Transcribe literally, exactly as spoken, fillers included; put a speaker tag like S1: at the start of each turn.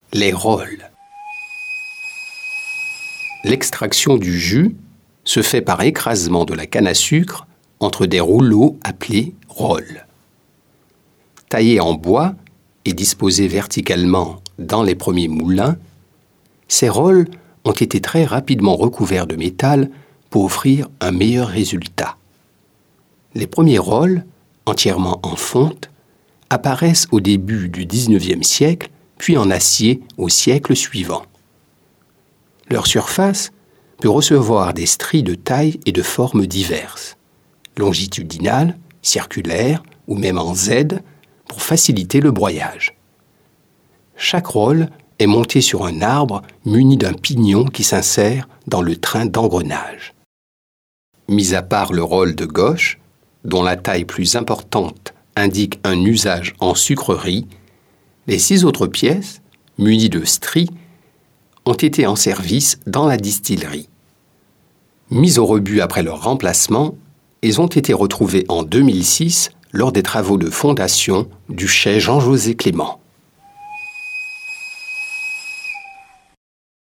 S1: Les rôles. L'extraction du jus se fait par écrasement de la canne à sucre entre des rouleaux appelés rôles. Taillés en bois et disposés verticalement dans les premiers moulins, ces rôles ont été très rapidement recouverts de métal pour offrir un meilleur résultat. Les premiers rôles, entièrement en fonte, apparaissent au début du dix-neuvième siècle, puis en acier au siècle suivant. Leur surface peut recevoir des stries de taille et de formes diverses, longitudinales, circulaires ou même en Z, pour faciliter le broyage. Chaque rôle est monté sur un arbre muni d'un pignon qui s'insère dans le train d'engrenage. Mis à part le rôle de gauche, dont la taille plus importante indique un usage en sucrerie, les six autres pièces, munies de stries, ont été en service dans la distillerie. Mises au rebut après leur remplacement, elles ont été retrouvées en deux mille six lors des travaux de fondation du chai Jean-José Clément.